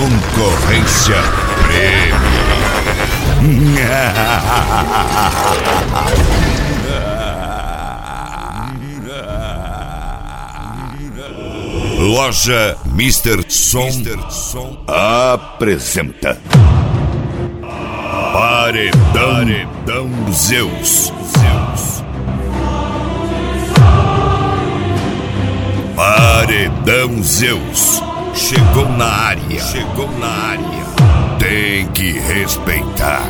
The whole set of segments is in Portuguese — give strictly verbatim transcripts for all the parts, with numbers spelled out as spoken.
Concorrência Premium. Loja Mister Som apresenta Paredão, Paredão Zeus. Zeus. Paredão Zeus. Chegou na área. Chegou na área. Tem que respeitar.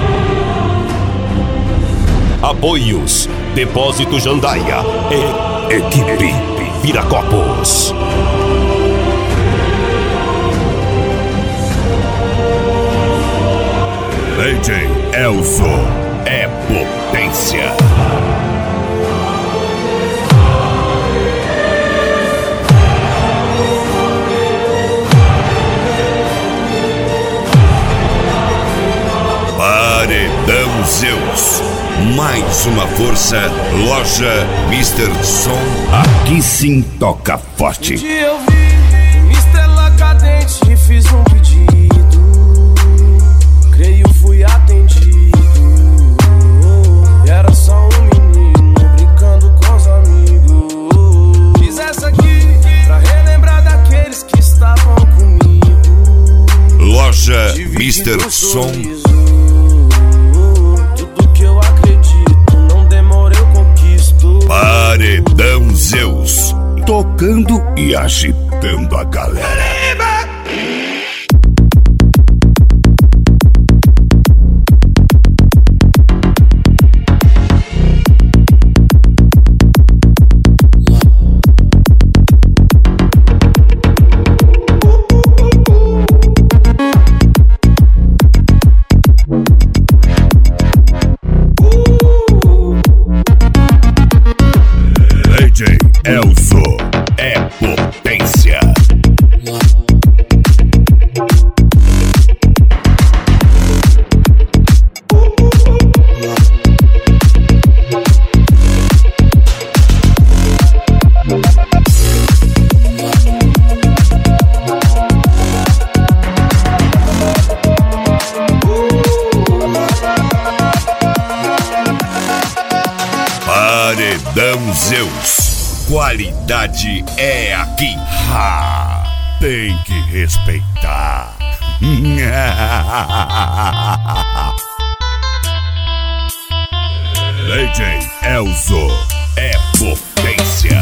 Apoios: Depósito Jandaia e Equipe Viracopos. D J Elzo é potência. Paredão Zeus. Mais uma força. Loja Mister Som. Aqui sim toca forte. Um dia eu vi uma estrela cadente e fiz um pedido. Creio fui atendido. E era só um menino brincando com os amigos. Fiz essa aqui pra relembrar daqueles que estavam comigo. Loja Mister Som. Paredão Zeus, tocando e agitando a galera. Elzo é potência. Paredão Zeus. Qualidade é aqui. Ha! Tem que respeitar. D J Elzo é potência.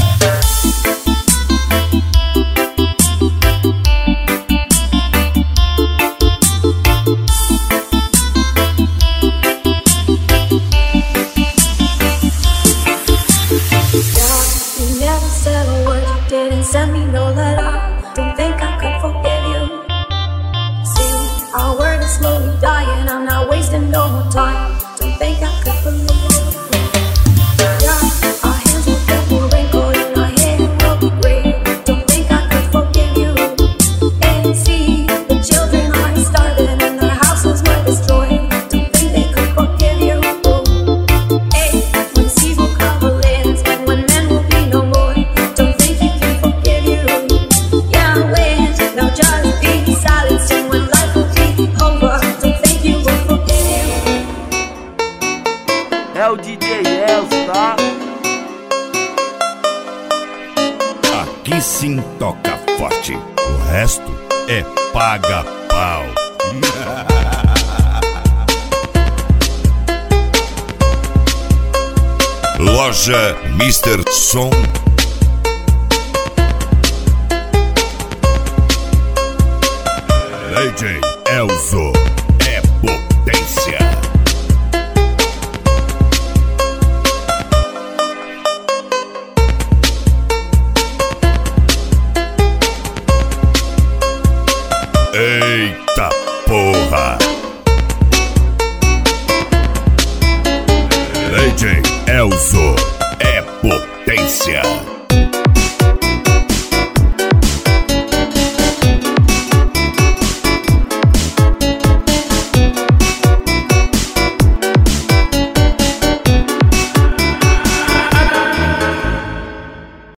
Send me no letter, don't think I could forgive you. See, our word is slowly dying, I'm not wasting no more time. Don't think I could believe you. Yeah, our hands will get more wrinkled and our hair will be gray. Don't think I could forgive you. And see, the children are starving and their houses were destroyed. Don't think they could forgive you. Hey, when seas will cover lands and when men will be no more. Don't think you can forgive you. Yeah, I wish they'll just be silent and when life will be over. Don't think you will forgive you. É o D J Elzo, tá? Aqui sim toca forte. O resto é paga pau. Loja Mister Som. D J Elzo